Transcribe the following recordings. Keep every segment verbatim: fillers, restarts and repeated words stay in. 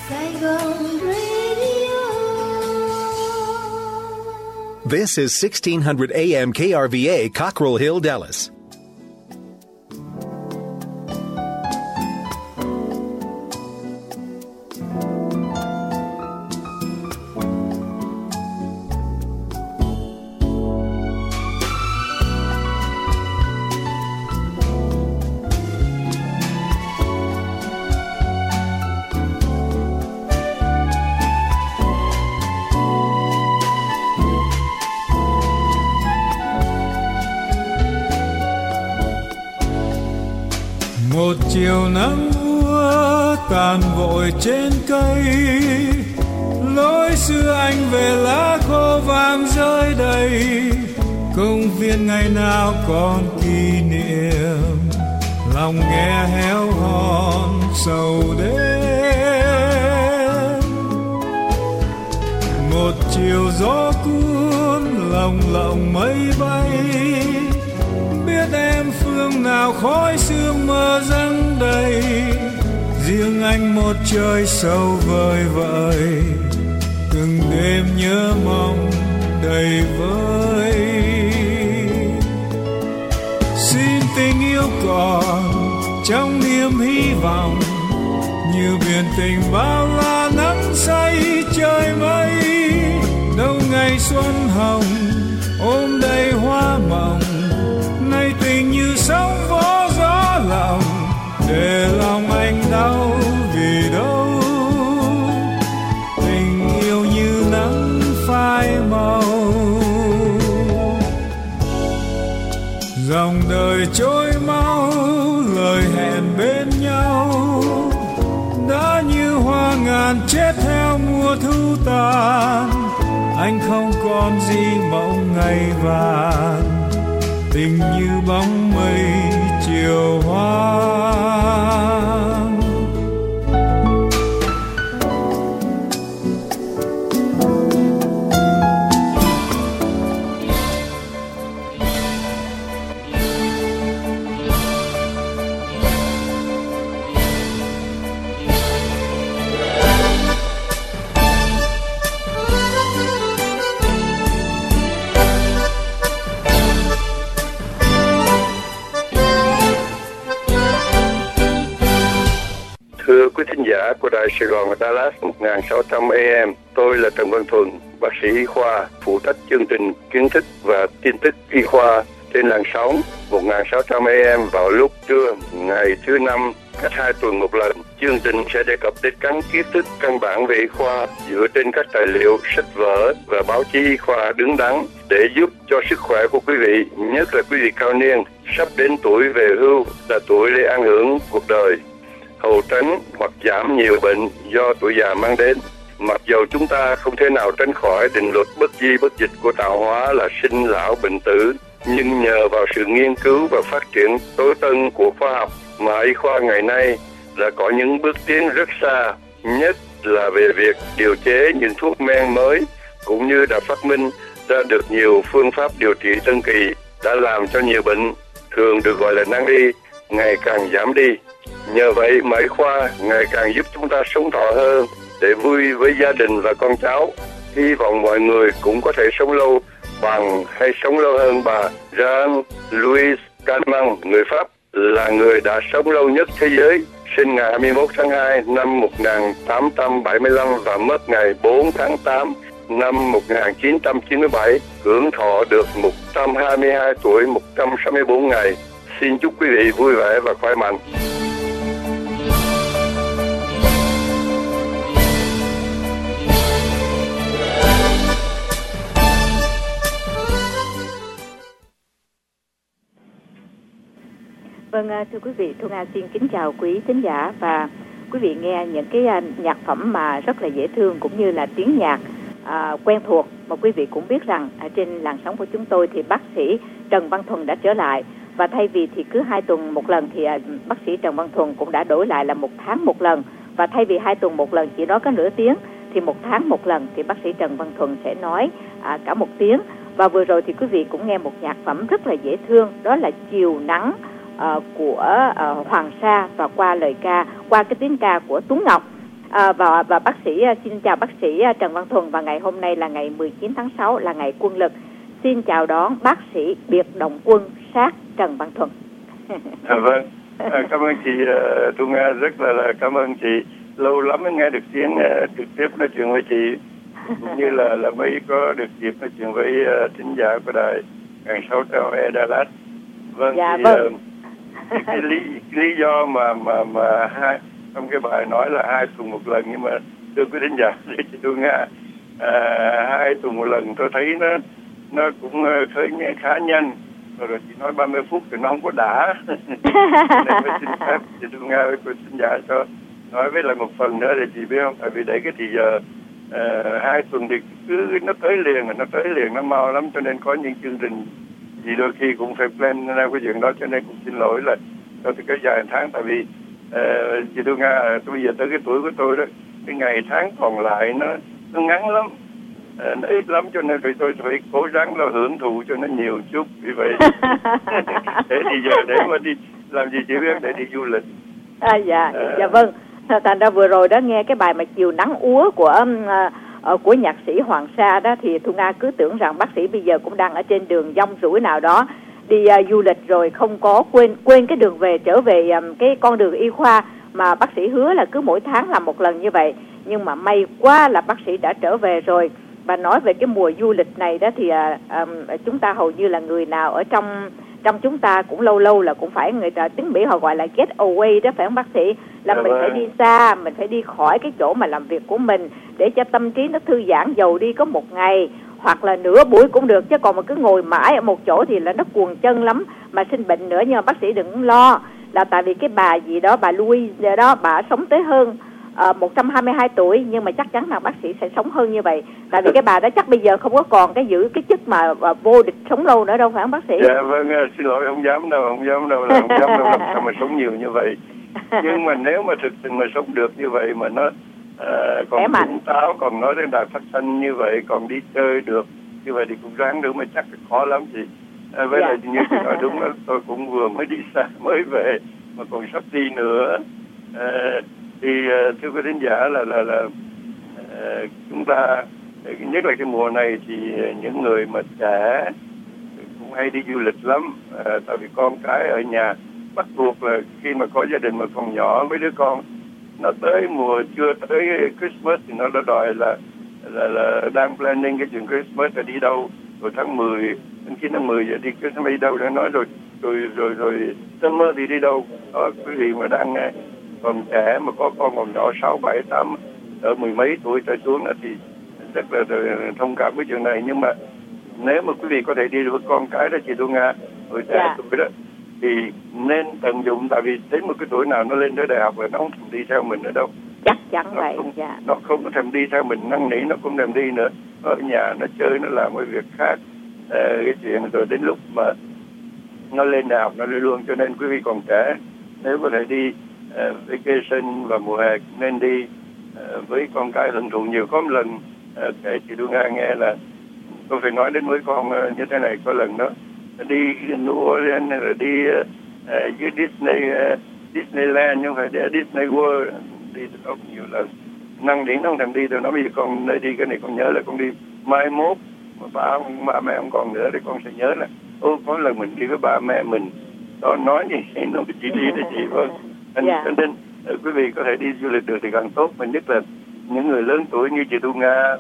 Saigon Radio. This is sixteen hundred A M K R V A, Cockrell Hill, Dallas. Một chiều nắng mưa tàn vội trên cây, lối xưa anh về lá khô vàng rơi đầy, công viên ngày nào còn kỷ niệm, lòng nghe héo hon sầu đêm. Một chiều gió cuốn lồng lộng mây bay, biết em phương nào khói sương mơ răng đầy, riêng anh một trời sâu vời vợi, từng đêm nhớ mong đầy vơi. Xin tình yêu còn trong niềm hy vọng, như biển tình bao la nắng say trời mây, đâu ngày xuân hồng ôm đầy hoa mộng, nay tình như sóng vó gió lòng, để lòng anh đau vì đâu. Tình yêu như nắng phai màu, dòng đời trôi mau, lời hẹn bên nhau đã như hoa ngàn chết theo mùa thu tàn. Anh không còn gì mộng ngày vàng, tình như bóng mây chiều hoang. Thưa quý thính giả của Đài Sài Gòn và Dallas một nghìn sáu trăm A M, tôi là Trần Văn Thuần, bác sĩ y khoa, phụ trách chương trình kiến thức và tin tức y khoa trên làn sóng một nghìn sáu trăm A M vào lúc trưa ngày thứ năm cách hai tuần một lần. Chương trình sẽ đề cập đến các kiến thức căn bản về y khoa dựa trên các tài liệu, sách vở và báo chí y khoa đứng đắn để giúp cho sức khỏe của quý vị, nhất là quý vị cao niên sắp đến tuổi về hưu, là tuổi để ảnh hưởng cuộc đời, hầu tránh hoặc giảm nhiều bệnh do tuổi già mang đến. Mặc dầu chúng ta không thể nào tránh khỏi định luật bất di bất dịch của tạo hóa là sinh lão bệnh tử, nhưng nhờ vào sự nghiên cứu và phát triển tối tân của khoa học mà y khoa ngày nay đã có những bước tiến rất xa, nhất là về việc điều chế những thuốc men mới, cũng như đã phát minh ra được nhiều phương pháp điều trị tân kỳ đã làm cho nhiều bệnh thường được gọi là nan y ngày càng giảm đi. Nhờ vậy mà y khoa ngày càng giúp chúng ta sống thọ hơn, để vui với gia đình và con cháu. Hy vọng mọi người cũng có thể sống lâu bằng hay sống lâu hơn bà Jean-Louis Calment, người Pháp, là người đã sống lâu nhất thế giới, sinh ngày hai mươi mốt tháng hai năm một nghìn tám trăm bảy mươi lăm và mất ngày bốn tháng tám năm một nghìn chín trăm chín mươi bảy, hưởng thọ được một trăm hai mươi hai tuổi một trăm sáu mươi tư ngày. Xin chúc quý vị vui vẻ và khỏe mạnh. Vâng, thưa quý vị, Thu Nga xin kính chào quý thính giả, và quý vị nghe những cái nhạc phẩm mà rất là dễ thương cũng như là tiếng nhạc à, quen thuộc. Mà quý vị cũng biết rằng ở trên làn sóng của chúng tôi thì bác sĩ Trần Văn Thuần đã trở lại, và thay vì thì cứ hai tuần một lần thì à, bác sĩ Trần Văn Thuần cũng đã đổi lại là một tháng một lần, và thay vì hai tuần một lần chỉ nói có nửa tiếng thì một tháng một lần thì bác sĩ Trần Văn Thuần sẽ nói à, cả một tiếng. Và vừa rồi thì quý vị cũng nghe một nhạc phẩm rất là dễ thương, đó là Chiều Nắng uh, của uh, Hoàng Sa, và qua lời ca, qua cái tiếng ca của Tuấn Ngọc. À, và và bác sĩ xin chào bác sĩ Trần Văn Thuần, và ngày hôm nay là ngày mười chín tháng sáu là ngày quân lực. Xin chào đón bác sĩ biệt động quân sát Trần Văn Thuần. À, vâng, à, cảm ơn chị uh, Thu Nga, rất là, là cảm ơn chị. Lâu lắm mới nghe được tiếng uh, trực tiếp nói chuyện với chị, cũng như là là mới có được dịp nói chuyện với uh, thính giả của đài ngàn sáu trăm e Đà Lạt. Vâng, dạ, thì, vâng. Uh, cái, cái lý lý do mà mà mà hai trong cái bài nói là hai tuần một lần, nhưng mà thưa quý thính giả, chị Thu Nga, à, hai tuần một lần tôi thấy nó nó cũng khởi nghe khá nhanh, rồi, rồi chị nói ba mươi phút thì nó không có đã. Nên mới xin phép chị Thu Nga với quý thính giả cho nói với lại một phần nữa để chị biết không, tại vì để cái thì giờ uh, hai tuần thì cứ nó tới liền, nó tới liền nó mau lắm, cho nên có những chương trình gì đôi khi cũng phải plan ra cái chuyện đó, cho nên cũng xin lỗi là cho tôi kéo dài tháng. Tại vì uh, chị Thu Nga, tôi bây giờ tới cái tuổi của tôi đó, cái ngày tháng còn lại nó nó ngắn lắm, uh, nó ít lắm, cho nên tôi tôi phải cố gắng là hưởng thụ cho nó nhiều chút, vì vậy để thì giờ để mà đi làm gì chị biết, để đi du lịch. À, dạ, à, dạ vâng. Thành ra vừa rồi đó nghe cái bài mà Chiều Nắng Úa của uh, của nhạc sĩ Hoàng Sa đó, thì Thu Nga cứ tưởng rằng bác sĩ bây giờ cũng đang ở trên đường dông rủi nào đó đi uh, du lịch, rồi không có quên quên cái đường về trở về um, cái con đường y khoa mà bác sĩ hứa là cứ mỗi tháng làm một lần như vậy. Nhưng mà may quá là bác sĩ đã trở về rồi. Và nói về cái mùa du lịch này đó thì uh, um, chúng ta hầu như là người nào ở trong trong chúng ta cũng lâu lâu là cũng phải, người ta tiếng Mỹ họ gọi là get away đó, phải không bác sĩ? Là dạ mình vâng. phải đi xa, mình phải đi khỏi cái chỗ mà làm việc của mình để cho tâm trí nó thư giãn, dầu đi có một ngày hoặc là nửa buổi cũng được, chứ còn mà cứ ngồi mãi ở một chỗ thì là nó cuồng chân lắm, mà sinh bệnh nữa. Nhưng mà bác sĩ đừng lo, là tại vì cái bà gì đó, bà Louise đó, bà sống tới hơn Uh, một trăm hai mươi hai tuổi, nhưng mà chắc chắn là bác sĩ sẽ sống hơn như vậy, tại vì cái bà đó chắc bây giờ không có còn cái giữ cái chức mà uh, vô địch sống lâu nữa đâu, phải không bác sĩ? Dạ vâng, xin lỗi, không dám đâu, không dám đâu, là không dám đâu, làm sao mà sống nhiều như vậy. Nhưng mà nếu mà thực sự mà sống được như vậy mà nó uh, còn tỉnh táo, còn nói đến đài phát thanh như vậy, còn đi chơi được như vậy thì cũng ráng nữa, mà chắc là khó lắm chị. Uh, với dạ. lại như chị nói đúng đó, tôi cũng vừa mới đi xa mới về mà còn sắp đi nữa. Uh, thì uh, thưa quý thính giả là là là uh, chúng ta nhất là cái mùa này thì những người mà trẻ cũng hay đi du lịch lắm, uh, tại vì con cái ở nhà bắt buộc là khi mà có gia đình mà còn nhỏ, mấy đứa con nó tới mùa chưa tới Christmas thì nó đã đòi là là là đang planning cái chuyện Christmas là đi đâu, rồi tháng mười đến khi tháng mười giờ đi Christmas đi đâu, đã nói rồi rồi rồi rồi summer thì đi đâu đó. Quý vị mà đang còn trẻ mà có con còn nhỏ sáu bảy tám ở mười mấy tuổi trở xuống đó thì rất là thông cảm với chuyện này. Nhưng mà nếu mà quý vị có thể đi được với con cái đó chị Thu Nga, tuổi trẻ yeah. tuổi đó thì nên tận dụng, tại vì đến một cái tuổi nào nó lên tới đại học rồi nó không thèm đi theo mình nữa đâu. Chắc chắn nó vậy. Không, dạ. Nó không có thèm đi theo mình, năn nỉ nó không thèm đi nữa. Nó ở nhà nó chơi, nó làm cái việc khác, à, cái chuyện rồi đến lúc mà nó lên đại học nó đi luôn. Cho nên quý vị còn trẻ nếu có thể đi uh, vacation vào mùa hè nên đi uh, với con cái hưởng thụ nhiều. Có một lần uh, kể chị Thu Nga nghe là tôi phải nói đến mấy con uh, như thế này. Có lần đó đi New Orleans hay là đi uh, uh, dưới Disney uh, Disneyland, nhưng phải đi Disney World, đi rất nhiều lần. Năng điển nó không thèm đi, tôi nói bây giờ con nơi đi cái này con nhớ là con đi mai mốt mà ba, ba mẹ không còn nữa thì con sẽ nhớ là ô có lần mình đi với ba mẹ mình đó, nói gì nó chỉ đi để chị thôi. Nên, yeah. nên uh, quý vị có thể đi du lịch được thì càng tốt, mà nhất là những người lớn tuổi như chị Thu Nga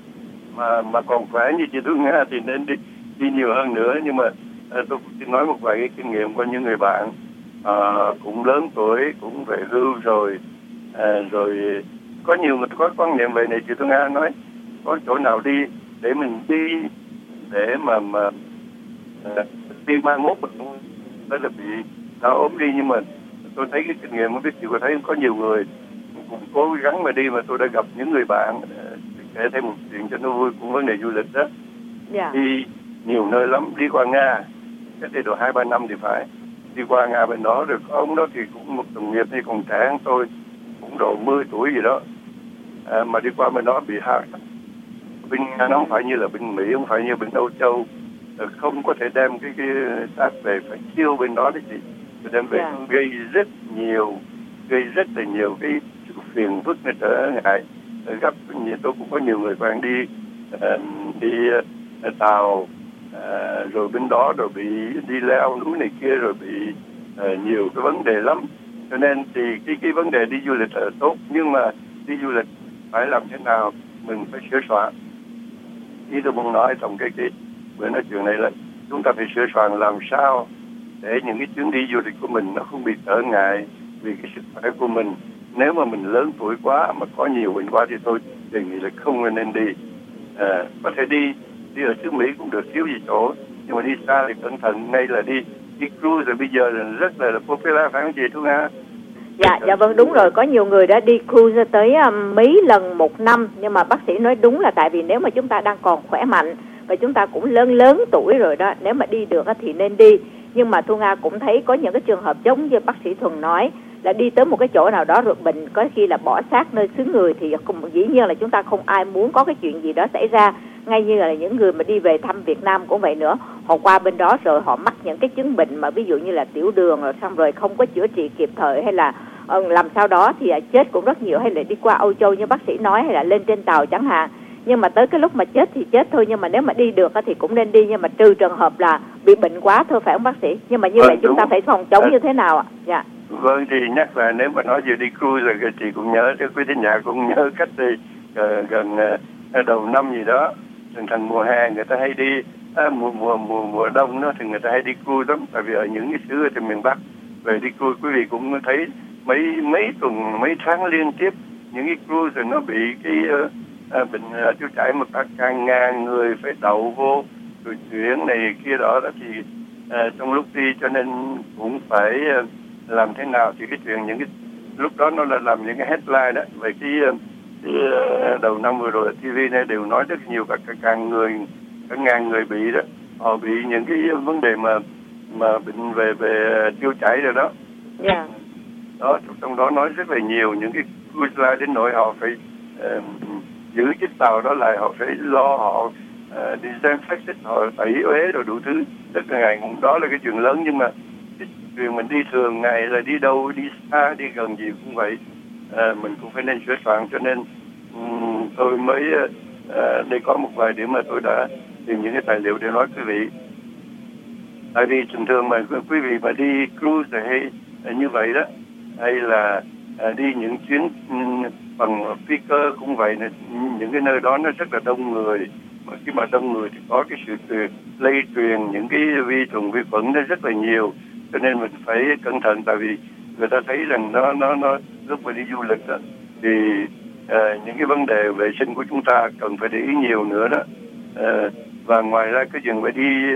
mà mà còn khỏe như chị Thu Nga thì nên đi đi nhiều hơn nữa. Nhưng mà uh, tôi xin nói một vài cái kinh nghiệm của những người bạn uh, cũng lớn tuổi, cũng về hưu rồi, uh, rồi có nhiều người có quan niệm về này. Chị Thu Nga nói có chỗ nào đi để mình đi để mà mà uh, đi mai mốt mình cũng đó là bị đau ốm đi. Nhưng mà tôi thấy cái kinh nghiệm, không biết chị có thấy có nhiều người cũng cố gắng mà đi, mà tôi đã gặp những người bạn uh, kể thêm một chuyện cho nó vui cũng vấn đề du lịch đó. Yeah. Đi nhiều nơi lắm, đi qua Nga cách đây độ hai ba năm thì phải, đi qua Nga bên đó. Rồi có ông đó thì cũng một đồng nghiệp thì còn trẻ hơn tôi, cũng độ mười tuổi gì đó, à, mà đi qua bên đó bị hát. Bên Nga nó không phải như là bên Mỹ, không phải như bên Âu Châu, không có thể đem cái cái xác về, phải chiêu bên đó đấy chị, đem về. Yeah. Gây rất nhiều gây rất là nhiều cái sự phiền phức nó trở ngại gấp. Tôi cũng có nhiều người quen đi uh, đi uh, tàu uh, rồi bên đó rồi bị đi leo núi này kia rồi bị uh, nhiều cái vấn đề lắm. Cho nên thì cái cái vấn đề đi du lịch là tốt, nhưng mà đi du lịch phải làm thế nào mình phải sửa soạn. Ý tôi muốn nói trong cái cái buổi nói chuyện này là chúng ta phải sửa soạn làm sao để những cái chuyến đi du lịch của mình nó không bị trở ngại vì cái sức khỏe của mình. Nếu mà mình lớn tuổi quá mà có nhiều bệnh quá thì tôi đề nghị là không nên đi. À, có thể đi đi ở xứ Mỹ cũng được, thiếu gì chỗ, nhưng mà đi xa thì cẩn thận. Ngay là đi đi cruise rồi bây giờ là rất là, là popular, phải không chị Thu Nga? Dạ, dạ vâng, đúng rồi. Có nhiều người đã đi cruise tới um, mấy lần một năm. Nhưng mà bác sĩ nói đúng là tại vì nếu mà chúng ta đang còn khỏe mạnh và chúng ta cũng lớn lớn tuổi rồi đó, nếu mà đi được thì nên đi. Nhưng mà Thu Nga cũng thấy có những cái trường hợp giống như bác sĩ Thuần nói, là đi tới một cái chỗ nào đó rồi bệnh có khi là bỏ xác nơi xứ người, thì cũng dĩ nhiên là chúng ta không ai muốn có cái chuyện gì đó xảy ra. Ngay như là những người mà đi về thăm Việt Nam cũng vậy nữa, họ qua bên đó rồi họ mắc những cái chứng bệnh mà ví dụ như là tiểu đường rồi xong rồi không có chữa trị kịp thời, hay là uh, làm sao đó thì uh, chết cũng rất nhiều, hay là đi qua Âu Châu như bác sĩ nói, hay là lên trên tàu chẳng hạn. Nhưng mà tới cái lúc mà chết thì chết thôi, nhưng mà nếu mà đi được thì cũng nên đi, nhưng mà trừ trường hợp là bị bệnh quá thôi, phải không bác sĩ? Nhưng mà như vâng, vậy chúng đúng. ta phải phòng chống à. như thế nào ạ? Dạ. Vâng, thì nhắc là nếu mà nói về đi cruise rồi chị cũng nhớ, quý thính giả cũng nhớ cách đi uh, gần uh, đầu năm gì đó, thường thành mùa hè người ta hay đi, à, mùa mùa mùa mùa đông đó thì người ta hay đi cruise lắm, tại vì ở những cái xứ ở trên miền Bắc về đi cruise, quý vị cũng thấy mấy mấy tuần mấy tháng liên tiếp những cái cruise rồi nó bị cái uh, À, bệnh uh, tiêu chảy mà cả càng ngàn người phải đậu vô rồi chuyển này kia đó, đó thì uh, trong lúc đi cho nên cũng phải uh, làm thế nào thì cái chuyện những cái lúc đó nó là làm những cái headline đó về cái, uh, cái uh, đầu năm vừa rồi ti vi này đều nói rất nhiều, cả, cả càng người cả ngàn người bị đó, họ bị những cái vấn đề mà mà bệnh về về tiêu chảy rồi đó. Yeah. Đó, trong đó nói rất là nhiều những cái cruise line đến nỗi họ phải uh, giữ chiếc tàu đó lại, họ phải lo họ uh, đi xem phát xích, họ tẩy uế rồi đủ thứ, tất cả ngày cũng đó là cái chuyện lớn. Nhưng mà cái chuyện mình đi thường ngày là đi đâu, đi xa đi gần gì cũng vậy, uh, mình cũng phải nên sửa soạn. Cho nên um, tôi mới uh, đây có một vài điểm mà tôi đã tìm những cái tài liệu để nói quý vị. Tại vì thường thường mà quý vị mà đi cruise hay uh, như vậy đó, hay là uh, đi những chuyến um, bằng phi cơ cũng vậy, này, những cái nơi đó nó rất là đông người, mà khi mà đông người thì có cái sự truyền, lây truyền những cái vi trùng vi khuẩn nó rất là nhiều, cho nên mình phải cẩn thận. Tại vì người ta thấy rằng nó nó nó lúc mà đi du lịch đó, thì uh, những cái vấn đề vệ sinh của chúng ta cần phải để ý nhiều nữa đó. Uh, và ngoài ra cái chuyện phải đi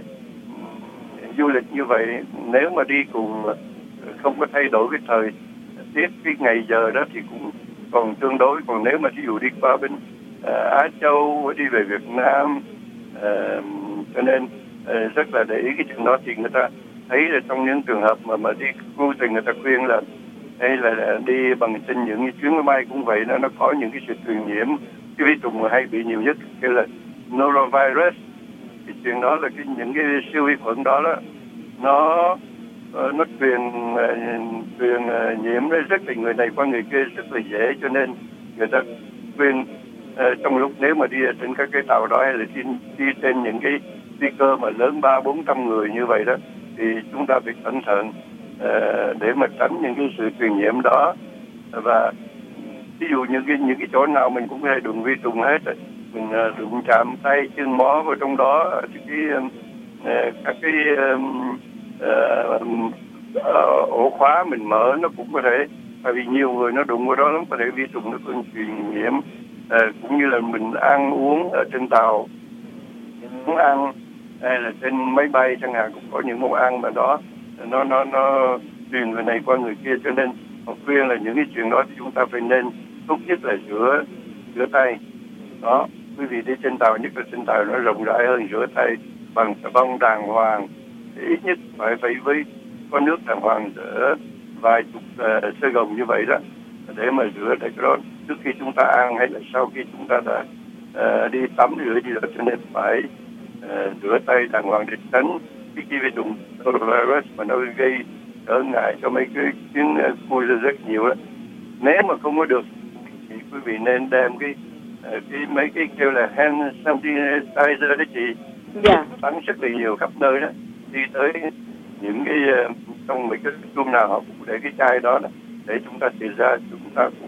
du lịch như vậy, nếu mà đi cùng không có thay đổi cái thời tiết, cái ngày giờ đó thì cũng còn tương đối. Còn nếu mà ví dụ đi qua bên uh, Á Châu, đi về Việt Nam, uh, cho nên uh, rất là để ý cái chuyện đó, thì người ta thấy là trong những trường hợp mà mà đi cruise thì người ta khuyên là hay là, là đi bằng trên những cái chuyến máy bay cũng vậy, nó nó có những cái sự truyền nhiễm, cái vi trùng mà hay bị nhiều nhất kêu là norovirus. Cái chuyện đó là cái những cái siêu vi khuẩn đó đó nó nó truyền truyền nhiễm rất là người này qua người kia rất là dễ, cho nên người ta khuyên uh, trong lúc nếu mà đi trên các cái tàu đó hay là đi, đi trên những cái phi cơ mà lớn ba bốn trăm người như vậy đó, thì chúng ta phải cẩn thận uh, để mà tránh những cái sự truyền nhiễm đó. Và ví dụ những cái những cái chỗ nào mình cũng hay đụng vi trùng hết, mình uh, đụng chạm tay chân mó vào trong đó thì cái uh, các cái um, uh, uh, ổ khóa mình mở nó cũng có thể, tại vì nhiều người nó đụng vào đó lắm, có thể vi trùng nó còn truyền nhiễm. Uh, cũng như là mình ăn uống ở trên tàu, món ăn hay là trên máy bay chẳng hạn, cũng có những món ăn mà đó nó nó nó truyền người này qua người kia, cho nên họ khuyên là những cái chuyện đó thì chúng ta phải nên tốt nhất là rửa rửa tay. Đó, quý vị đi trên tàu, nhất là trên tàu nó rộng rãi hơn, rửa tay bằng xà bông đàng hoàng, ít nhất phải phải với có nước đàng hoàng rửa vài chục uh, sơ gồng như vậy đó, để mà rửa để cái đó trước khi chúng ta ăn hay là sau khi chúng ta đã uh, đi tắm rửa gì đó, cho nên phải uh, rửa tay đàng hoàng để tránh cái vi trùng virus mà nó gây trở ngại cho mấy cái chuyến uh, cruise rất nhiều đó. Nếu mà không có được quý vị nên đem cái cái mấy cái kêu là hand sanitizer đó chị. Dạ. Bắn rất là nhiều khắp nơi đó, đi tới những cái trong mấy cái room nào họ cũng để cái chai đó, đó để chúng ta xịt ra, chúng ta cũng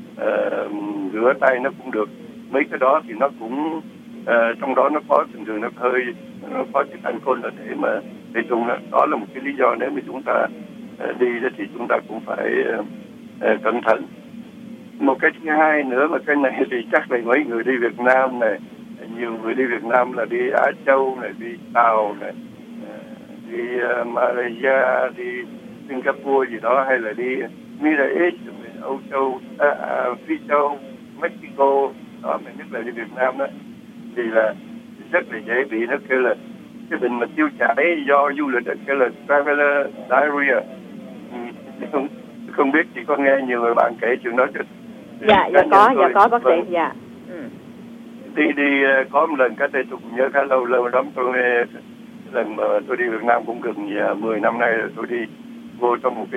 uh, rửa tay nó cũng được. Mấy cái đó thì nó cũng uh, trong đó nó có thường thường nó hơi nó có chất alcohol là để mà để chung đó. Đó là một cái lý do nếu mà chúng ta uh, đi đó thì chúng ta cũng phải uh, uh, cẩn thận. Một cái thứ hai nữa mà cái này thì chắc là mấy người đi Việt Nam này, nhiều người đi Việt Nam là đi Á Châu này, đi Tàu này, đi uh, Malaysia, đi Singapore gì đó, hay là đi Middle East, Âu Châu, à, à, Phi Châu, Mexico đó, mà nhất là đi Việt Nam đó thì là rất là dễ bị nó kêu là cái bệnh mà tiêu chảy do du lịch đó, kêu là traveler diarrhea. Không không biết chị có nghe nhiều người bạn kể chuyện đó chứ? Dạ, dạ có, dạ có bác sĩ, dạ. Ừ. Đi đi có một lần cách đây tôi cũng nhớ khá lâu lâu lắm, tôi lần mà tôi đi Việt Nam cũng gần mười năm nay rồi. Tôi đi vô trong một cái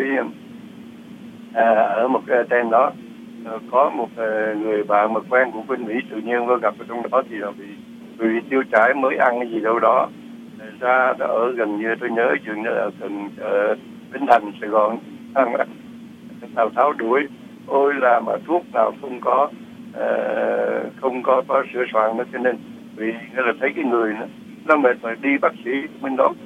à, ở một cái tên đó có một người bạn mà quen của bên Mỹ, tự nhiên có gặp ở trong đó thì là bị bị tiêu chảy mới ăn cái gì đâu đó ra, đã ở gần như tôi nhớ chừng như là gần ở Bến Thành Sài Gòn, Tào Tháo đuổi ôi là mà thuốc nào không có uh, không có có sửa soạn nữa, cho nên vì là thấy cái người nó, nó mệt mà đi bác sĩ bên đó.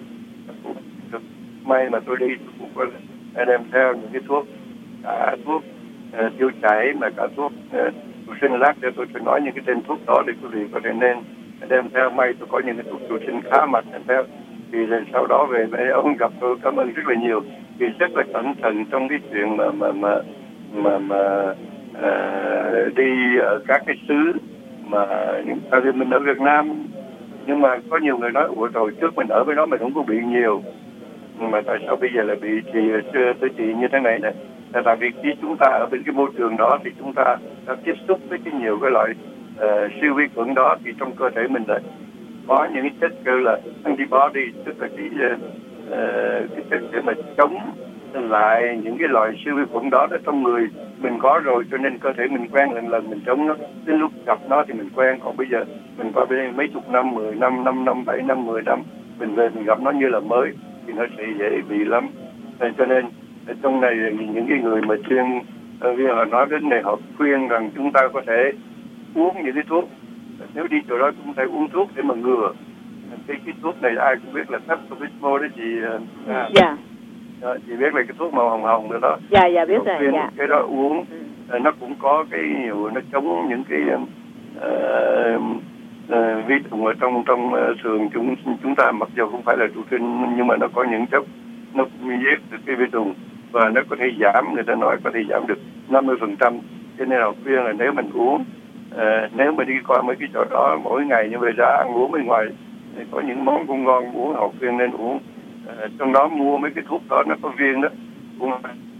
May mà tôi đi tôi cũng có đem theo những cái thuốc, cả thuốc uh, tiêu chảy mà cả thuốc uh, sinh lát, để tôi phải nói những cái tên thuốc đó để quý vị có thể nên đem theo. May tôi có những cái thuốc trụ sinh khá mạnh đem theo, thì sau đó về mấy ông gặp tôi cảm ơn rất là nhiều, thì rất là cẩn thận trong cái chuyện mà mà mà mà mà uh, đi ở các cái xứ mà tại vì mình ở Việt Nam, nhưng mà có nhiều người nói ủa rồi trước mình ở với nó mình không có bị nhiều, mà tại sao bây giờ lại bị thì tới chị như thế này này? Là tại vì khi chúng ta ở bên cái môi trường đó thì chúng ta đã tiếp xúc với cái nhiều cái loại uh, siêu vi khuẩn đó, thì trong cơ thể mình lại có những cái chất kêu là antibody, tức là cái uh, cái chất để mà chống lại những cái loại siêu vi khuẩn đó, đó trong người mình có rồi, cho nên cơ thể mình quen lần lần mình chống nó, đến lúc gặp nó thì mình quen. Còn bây giờ mình qua bên mấy chục năm, mười năm, năm năm, bảy năm, mười năm mình về mình gặp nó như là mới thì nó sẽ dễ bị lắm. Nên cho nên trong này những cái người mà chuyên vì họ nói đến này, họ khuyên rằng chúng ta có thể uống những cái thuốc, nếu đi chỗ đó chúng ta uống thuốc để mà ngừa. Cái, cái thuốc này ai cũng biết là Pepto-Bismol đó chị. À, dạ. À, chị biết là cái thuốc màu hồng hồng rồi đó. Dạ, dạ biết rồi. Dạ. Cái đó uống ừ. Nó cũng có cái nhiều, nó chống những cái uh, uh, vi trùng ở trong trong uh, xương chúng chúng ta, mặc dù không phải là trụ sinh nhưng mà nó có những chất nó cũng giết được cái vi trùng, và nó có thể giảm, người ta nói có thể giảm được năm mươi phần trăm. Cho nên là khuyên là nếu mình uống uh, nếu mà đi qua mấy cái chỗ đó mỗi ngày như vậy ra ăn uống bên ngoài thì có những món cũng ngon uống, họ khuyên nên uống. Uh, trong đó mua mấy cái thuốc đó nó có viên đó uống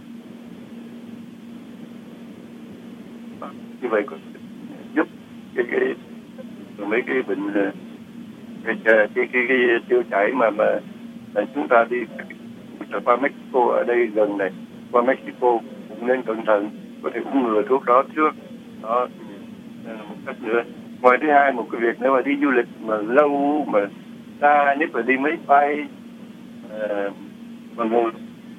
như vậy có giúp cái cái mấy cái bệnh cái cái cái, cái, cái tiêu chảy mà mà là chúng ta đi qua Mexico ở đây gần này, qua Mexico cũng nên cẩn thận, có thể uống ngừa thuốc đó trước đó. Một cách nữa, ngoài thứ hai một cái việc nếu mà đi du lịch mà lâu mà xa, nhất là đi máy bay uh, mà ngồi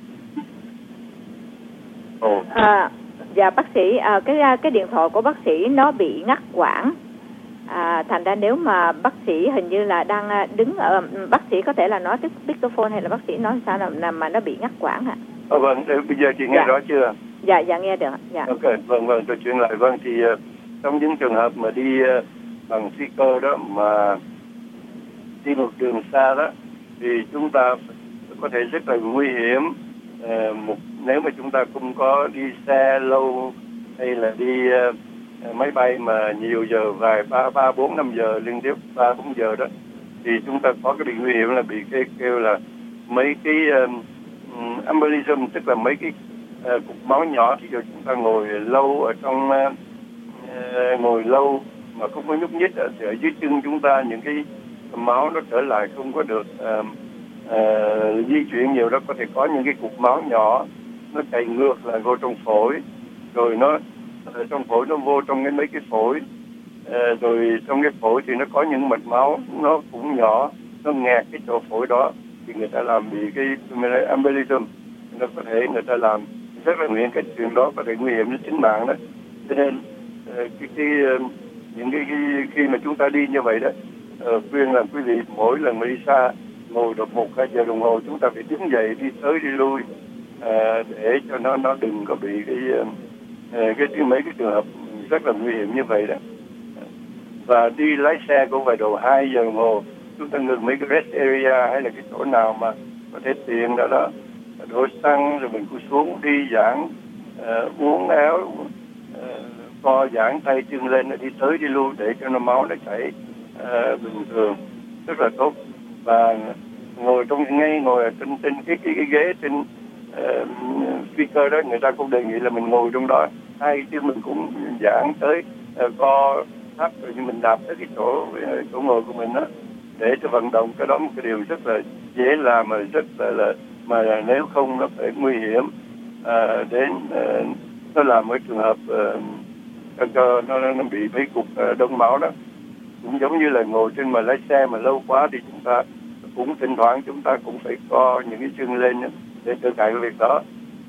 ồ à, dạ bác sĩ, à, cái cái điện thoại của bác sĩ nó bị ngắt quãng, à, thành ra nếu mà bác sĩ hình như là đang đứng ở, bác sĩ có thể là nói cái speakerphone hay là bác sĩ nói sao là mà nó bị ngắt quãng hả? À, vâng, bây giờ chị nghe dạ. rõ chưa? Dạ, dạ nghe được. Dạ. Ok, vâng, vâng, tôi chuyển lại. Vâng, thì uh, trong những trường hợp mà đi uh, bằng phi cơ đó, mà đi một đường xa đó, thì chúng ta có thể rất là nguy hiểm. Uh, một nếu mà chúng ta không có đi xe lâu hay là đi uh, máy bay mà nhiều giờ, vài ba ba bốn năm giờ liên tiếp, ba bốn giờ đó, thì chúng ta có cái bị nguy hiểm là bị cái kêu là mấy cái um, embolism, tức là mấy cái uh, cục máu nhỏ khi chúng ta ngồi lâu ở trong uh, uh, ngồi lâu mà không có nhúc nhích ở, ở dưới chân chúng ta, những cái máu nó trở lại không có được uh, uh, di chuyển nhiều đó, có thể có những cái cục máu nhỏ nó chạy ngược lại vô trong phổi, rồi nó ở trong phổi nó vô trong cái mấy cái phổi, à, rồi trong cái phổi thì nó có những mạch máu nó cũng nhỏ, nó nghẹt cái chỗ phổi đó thì người ta làm bị cái embolism, nó có thể người ta làm rất là nguy hiểm, cái chuyện đó có thể nguy hiểm đến tính mạng đó. Cho nên uh, cái, cái uh, những cái, cái khi mà chúng ta đi như vậy đó, uh, khuyên là quý vị mỗi lần mà đi xa ngồi được một hai giờ đồng hồ chúng ta phải đứng dậy đi tới đi lui, uh, để cho nó nó đừng có bị cái uh, cái, cái mấy cái trường hợp rất là nguy hiểm như vậy đó. Và đi lái xe cũng phải độ hai giờ đồng hồ, chúng ta ngừng mấy cái rest area hay là cái chỗ nào mà có thể tiền đó đó, đổ xăng rồi mình cứ xuống đi giãn, uh, uống áo, uh, co giãn tay chân lên đi tới đi lui để cho nó máu nó chảy uh, bình thường, rất là tốt. Và ngồi trong ngay ngồi ở trên trên cái cái, cái ghế trên uh, speaker đó, người ta cũng đề nghị là mình ngồi trong đó hay chứ mình cũng giãn tới uh, co thắt rồi nhưng mình đạp tới cái chỗ uh, chỗ ngồi của mình đó để cho vận động. Cái đó một cái điều rất là dễ làm mà rất là, là mà nếu không nó phải nguy hiểm à, đến à, nó làm một trường hợp à, cho nó, nó bị mấy cục à, đông máu đó. Cũng giống như là ngồi trên mà lái xe mà lâu quá thì chúng ta cũng thỉnh thoảng chúng ta cũng phải co những cái chân lên để trở ngại cái việc đó.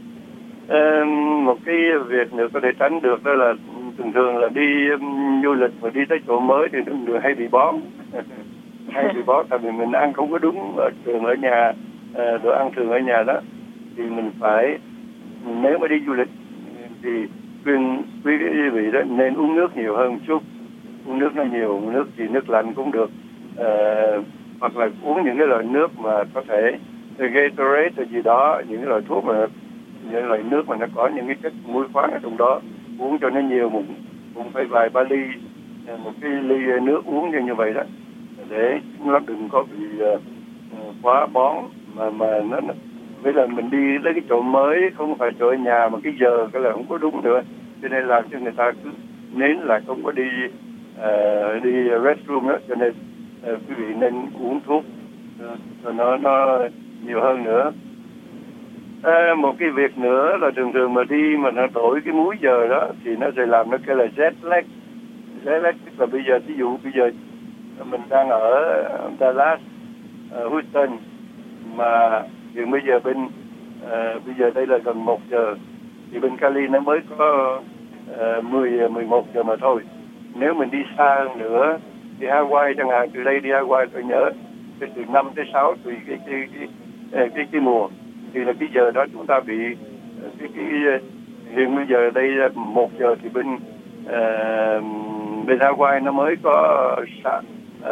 À, một cái việc nữa có thể tránh được đó là thường thường là đi um, du lịch mà đi tới chỗ mới thì đường hay bị bón hay bị bón tại vì mình ăn không có đúng ở trường ở nhà, à, đồ ăn thường ở nhà đó thì mình phải, nếu mà đi du lịch thì khuyên quý vị đó nên uống nước nhiều hơn một chút, uống nước nó nhiều, uống nước thì nước lạnh cũng được, à, hoặc là uống những cái loại nước mà có thể Gatorade hay gì đó, những cái loại thuốc mà những loại nước mà nó có những cái chất muối khoáng ở trong đó, uống cho nó nhiều, một cũng phải vài ba ly, một cái ly nước uống như như vậy đó để nó đừng có bị uh, quá bón mà mà nó với là mình đi tới cái chỗ mới không phải chỗ ở nhà mà cái giờ cái là không có đúng nữa, cho nên làm cho người ta cứ nến là không có đi uh, đi restroom đó, cho nên uh, quý vị nên uống thuốc uh, cho nó nó nhiều hơn nữa. À, một cái việc nữa là thường thường mà đi mà nó đổi cái múi giờ đó thì nó sẽ làm nó kêu là jet lag. Jet lag tức là bây giờ ví dụ bây giờ mình đang ở Dallas, uh, Houston mà hiện bây giờ bên uh, bây giờ đây là gần một giờ thì bên Cali nó mới có uh, mười, mười một giờ mà thôi. Nếu mình đi xa hơn nữa thì Hawaii chẳng hạn, từ đây đi Hawaii tôi nhớ từ năm tới sáu tùy cái cái cái, cái, cái, cái mùa thì là cái giờ đó chúng ta bị cái, cái hiện bây giờ đây là một giờ thì bên uh, bên Hawaii nó mới có uh,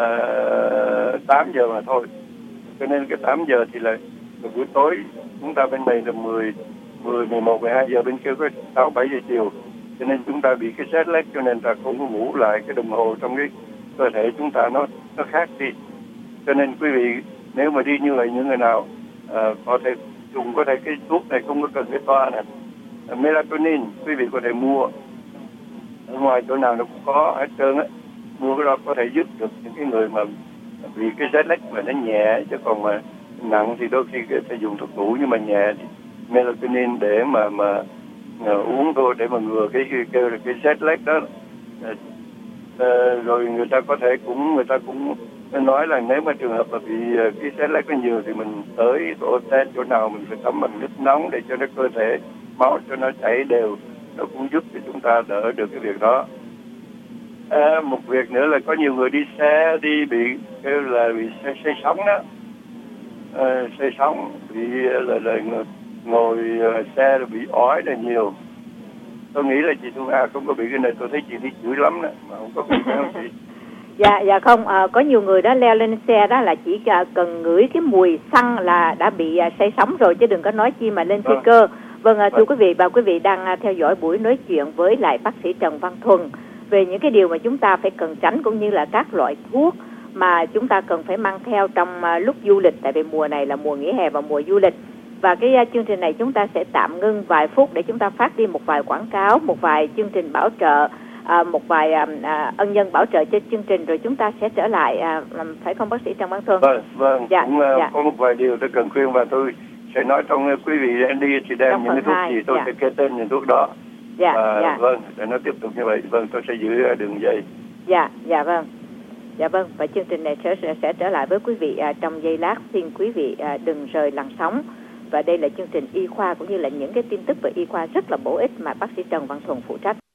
tám giờ mà thôi, cho nên cái tám giờ thì là, là buổi tối, chúng ta bên này là mười, mười, mười một, mười hai giờ, bên kia có sáu, bảy giờ chiều, cho nên chúng ta bị cái jet lag, cho nên ta không có ngủ lại, cái đồng hồ trong cái cơ thể chúng ta nó nó khác đi. Cho nên quý vị nếu mà đi như vậy, những người nào uh, có thể dùng có thể cái thuốc này không có cần cái toa này, melatonin quý vị có thể mua ở ngoài chỗ nào nó cũng có hết trơn á, mua cái đó có thể giúp được những cái người mà bị cái jet lag mà nó nhẹ, chứ còn mà nặng thì đôi khi phải dùng thuốc ngủ, nhưng mà nhẹ thì melatonin để mà mà uh, uống thôi để mà ngừa cái cái kêu là cái jet lag đó. Uh, uh, rồi người ta có thể cũng người ta cũng nói là nếu mà trường hợp mà bị uh, cái jet lag nó nhiều thì mình tới hotel chỗ nào mình phải tắm bằng nước nóng để cho nó cơ thể máu cho nó chảy đều, nó cũng giúp cho chúng ta đỡ được cái việc đó. À, một việc nữa là có nhiều người đi xe đi bị kêu là bị say, say sóng đó, à, say sóng bị là, là ngồi uh, xe rồi bị ói là nhiều. Tôi nghĩ là chị Thu Hà không có bị cái này, tôi thấy chị đi chửi lắm đó mà không có bị cái không chị. Dạ dạ không, à, có nhiều người đó leo lên xe đó là chỉ cần ngửi cái mùi xăng là đã bị à, say sóng rồi, chứ đừng có nói chi mà lên phi cơ. Vâng, à, thưa quý vị, và quý vị đang à, theo dõi buổi nói chuyện với lại bác sĩ Trần Văn Thuần về những cái điều mà chúng ta phải cần tránh, cũng như là các loại thuốc mà chúng ta cần phải mang theo trong à, lúc du lịch, tại vì mùa này là mùa nghỉ hè và mùa du lịch. Và cái uh, chương trình này chúng ta sẽ tạm ngưng vài phút để chúng ta phát đi một vài quảng cáo, một vài chương trình bảo trợ, uh, một vài uh, uh, ân nhân bảo trợ cho chương trình, rồi chúng ta sẽ trở lại, uh, phải không bác sĩ Trần Văn Thuần? Vâng, vâng, dạ, cũng uh, dạ. có một vài điều tôi cần khuyên và tôi sẽ nói trong uh, quý vị đi thì đem trong những cái thuốc hai, gì tôi dạ. sẽ kê tên những thuốc đó. Dạ, và dạ. vâng, để nó tiếp tục như vậy. Vâng, tôi sẽ giữ đường dây. Dạ, dạ vâng. Dạ vâng, và chương trình này sẽ sẽ, sẽ trở lại với quý vị à, trong giây lát. Xin quý vị à, đừng rời làn sóng. Và đây là chương trình y khoa cũng như là những cái tin tức về y khoa rất là bổ ích mà bác sĩ Trần Văn Thuần phụ trách.